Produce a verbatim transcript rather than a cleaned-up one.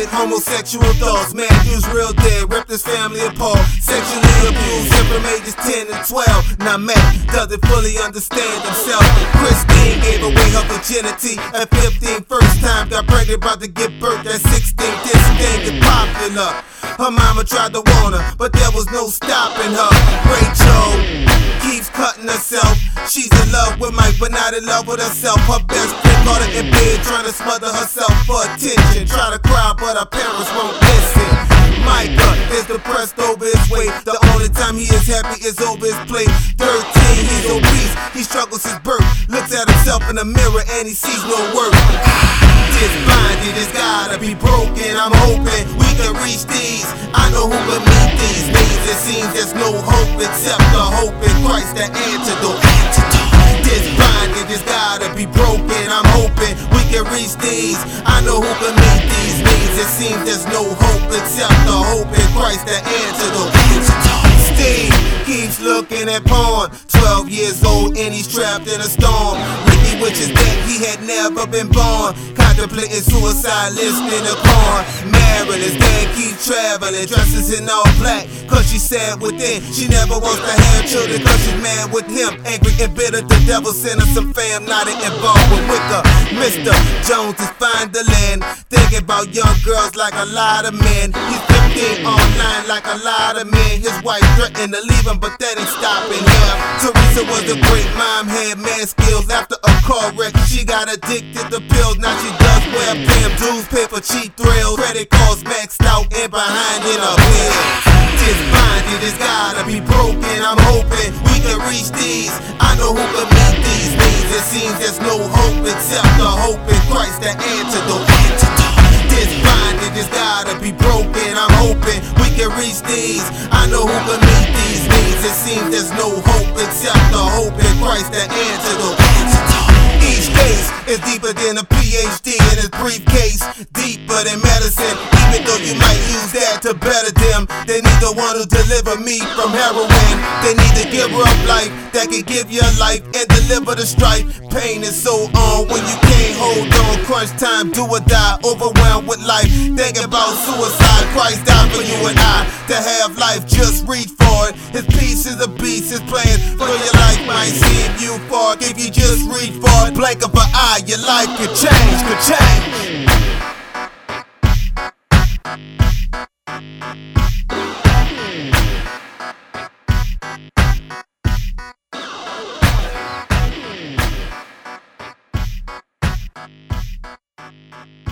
homosexual thoughts. Man, dude's real dead, ripped his family apart. Sexually abused him from ages ten and twelve. Now Mac doesn't fully understand himself. Christine gave away her virginity at fifteen. First time got pregnant, about to give birth at sixteen. This thing get popular. Her mama tried to warn her, but there was no stopping her. Rachel keeps cutting herself. She's in love with Mike, but not in love with herself. Her best friend caught her in bed, trying to smother herself for attention. Try to cry, but her parents won't listen. Micah is depressed over his weight. The only time he is happy is over his plate. thirteen, he's obese, he struggles his birth. Looks at himself in the mirror and he sees no worth. This blinded, it's gotta be broken. I'm hoping we can reach these. I know who can meet these needs. It seems there's no hope except the hope in Christ, the antidote. This blinded, it's gotta be broken. I'm hoping we can reach these. I know who can meet these needs. It seems there's no hope except the hope in Christ, the antidote. Steve keeps looking at porn. Twelve years old and he's trapped in a storm. Ricky wishes that he had never been born. Contemplating suicide, listening to porn. Married, his dad keeps traveling, dresses in all black, cause she's sad within. She never wants to have children cause she's mad with him. Angry and bitter, the devil sent her some fam, not involved with Wicca. Mister Jones is fine the land, thinking about young girls like a lot of men. He's fifteen online like a lot of men. His wife threatened to leave him, but that ain't stopping him. Teresa was a great mom, had mad skills. After a car wreck, she got addicted to pills. Now she does wear pimp dues, pay for cheap thrills. Credit cards maxed out and behind in a bill. This blinded, it's gotta be broken. I'm hoping we can reach these. I know who can meet these needs. It seems there's no hope except the hope in Christ, the antidote. This blinded, it's gotta be broken. I'm hoping we can reach these. I know who can meet these needs. It seems there's no hope except the hope in Christ, the antidote. Each case is deeper than a P H D in his briefcase, deeper than medicine. Even though you might use that to better them, they need the one who deliver me from heroin. They need to give her up life that can give you life and deliver the strife. Pain is so on when you can't hold on. Crunch time, do or die, overwhelmed with life. Thinking about suicide, Christ died for you and I. To have life, just reach for it. His peace is a beast, his plan for your life might seem you far. If you just reach for it, blink of an eye, your life could change, could change. Thank you.